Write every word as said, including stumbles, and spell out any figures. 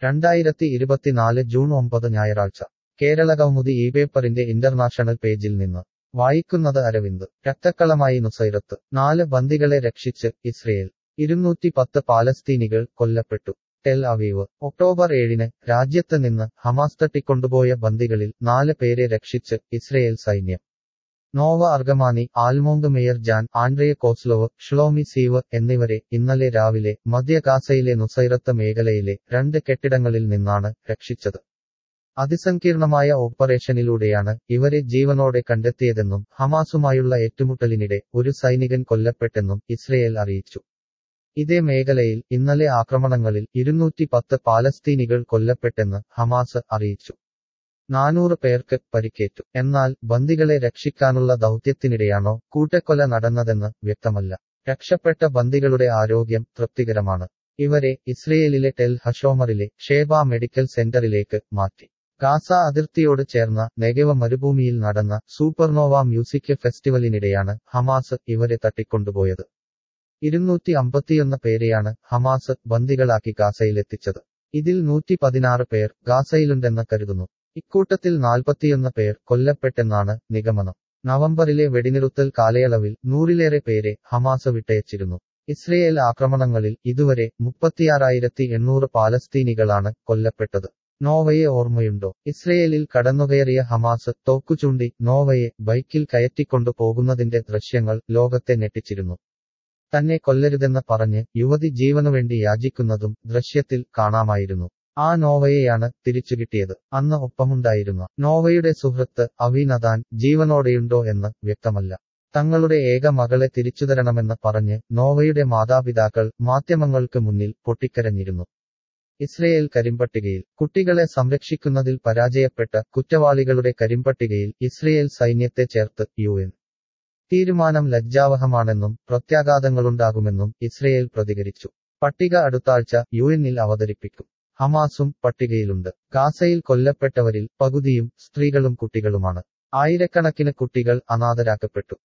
രണ്ടായിരത്തി ഇരുപത്തിനാല് ജൂൺ ഒമ്പത് ഞായറാഴ്ച കേരളകൗമുദി ഈ പേപ്പറിന്റെ ഇന്റർനാഷണൽ പേജിൽ നിന്ന് വായിക്കുന്നത് അരവിന്ദ്. രക്തക്കളമായി നുസൈറത്ത്. നാല് ബന്ദികളെ രക്ഷിച്ച് ഇസ്രയേൽ. ഇരുന്നൂറ്റി പത്ത് പാലസ്തീനികൾ കൊല്ലപ്പെട്ടു. Tel Aviv. ഒക്ടോബർ ഏഴിന് രാജ്യത്ത് നിന്ന് ഹമാസ് തട്ടിക്കൊണ്ടുപോയ ബന്ദികളിൽ നാല് പേരെ രക്ഷിച്ച് ഇസ്രയേൽ സൈന്യം. Noa Argamani, Almog Meir Jan, Andrey Kozlov, Shlomi Ziv എന്നിവരെ ഇന്നലെ രാവിലെ മധ്യ ഗാസയിലെ നുസൈറത്ത് മേഖലയിലെ രണ്ട് കെട്ടിടങ്ങളിൽ നിന്നാണ് രക്ഷിച്ചത്. അതിസങ്കീർണമായ ഓപ്പറേഷനിലൂടെയാണ് ഇവരെ ജീവനോടെ കണ്ടെത്തിയതെന്നും ഹമാസുമായുള്ള ഏറ്റുമുട്ടലിനിടെ ഒരു സൈനികൻ കൊല്ലപ്പെട്ടെന്നും ഇസ്രയേൽ അറിയിച്ചു. ഇതേ മേഖലയിൽ ഇന്നലെ ആക്രമണങ്ങളിൽ ഇരുന്നൂറ്റി പത്ത് പാലസ്തീനികൾ കൊല്ലപ്പെട്ടെന്ന് ഹമാസ് അറിയിച്ചു. നാനൂറ് പേർക്ക് പരിക്കേറ്റു. എന്നാൽ ബന്ദികളെ രക്ഷിക്കാനുള്ള ദൗത്യത്തിനിടെയാണോ കൂട്ടക്കൊല നടന്നതെന്ന് വ്യക്തമല്ല. രക്ഷപ്പെട്ട ബന്ദികളുടെ ആരോഗ്യം തൃപ്തികരമാണ്. ഇവരെ ഇസ്രയേലിലെ ടെൽ ഹഷോമറിലെ ഷേബ മെഡിക്കൽ സെന്ററിലേക്ക് മാറ്റി. ഗാസ അതിർത്തിയോട് ചേർന്ന നെഗെവ മരുഭൂമിയിൽ നടന്ന സൂപ്പർനോവ മ്യൂസിക് ഫെസ്റ്റിവലിനിടെയാണ് ഹമാസ് ഇവരെ തട്ടിക്കൊണ്ടുപോയത്. ഇരുന്നൂറ്റി അമ്പത്തിയൊന്ന് പേരെയാണ് ഹമാസ് ബന്ദികളാക്കി ഗാസയിലെത്തിച്ചത്. ഇതിൽ നൂറ്റി പതിനാറ് പേർ ഗാസയിലുണ്ടെന്ന് കരുതുന്നു. ഇക്കൂട്ടത്തിൽ നാൽപ്പത്തിയൊന്ന് പേർ കൊല്ലപ്പെട്ടെന്നാണ് നിഗമനം. നവംബറിലെ വെടിനിറുത്തൽ കാലയളവിൽ നൂറിലേറെ പേരെ ഹമാസ് വിട്ടയച്ചിരുന്നു. ഇസ്രയേൽ ആക്രമണങ്ങളിൽ ഇതുവരെ മുപ്പത്തിയാറായിരത്തി എണ്ണൂറ് പാലസ്തീനികളാണ് കൊല്ലപ്പെട്ടത്. നോവയെ ഓർമ്മയുണ്ടോ? ഇസ്രയേലിൽ കടന്നുകയറിയ ഹമാസ് തോക്കുചൂണ്ടി നോവയെ ബൈക്കിൽ കയറ്റിക്കൊണ്ടു പോകുന്നതിന്റെ ദൃശ്യങ്ങൾ ലോകത്തെ ഞെട്ടിച്ചിരുന്നു. തന്നെ കൊല്ലരുതെന്ന് പറഞ്ഞ് യുവതി ജീവനുവേണ്ടി യാചിക്കുന്നതും ദൃശ്യത്തിൽ കാണാമായിരുന്നു. ആ നോവയെയാണ് തിരിച്ചുകിട്ടിയത്. അന്ന് ഒപ്പമുണ്ടായിരുന്ന നോവയുടെ സുഹൃത്ത് അവി നദാൻ ജീവനോടെയുണ്ടോ എന്ന് വ്യക്തമല്ല. തങ്ങളുടെ ഏക മകളെ തിരിച്ചുതരണമെന്ന് പറഞ്ഞ് നോവയുടെ മാതാപിതാക്കൾ മാധ്യമങ്ങൾക്ക് മുന്നിൽ പൊട്ടിക്കരഞ്ഞിരുന്നു. ഇസ്രയേൽ കരിമ്പട്ടികയിൽ. കുട്ടികളെ സംരക്ഷിക്കുന്നതിൽ പരാജയപ്പെട്ട കുറ്റവാളികളുടെ കരിമ്പട്ടികയിൽ ഇസ്രയേൽ സൈന്യത്തെ ചേർത്ത് യു എൻ. തീരുമാനം ലജ്ജാവഹമാണെന്നും പ്രത്യാഘാതങ്ങളുണ്ടാകുമെന്നും ഇസ്രയേൽ പ്രതികരിച്ചു. പട്ടിക അടുത്താഴ്ച യു എന്നിൽ അവതരിപ്പിക്കും. ഹമാസും പട്ടികയിലുണ്ട്. ഗാസയിൽ കൊല്ലപ്പെട്ടവരിൽ പകുതിയും സ്ത്രീകളും കുട്ടികളുമാണ്. ആയിരക്കണക്കിന് കുട്ടികൾ അനാഥരാക്കപ്പെട്ടു.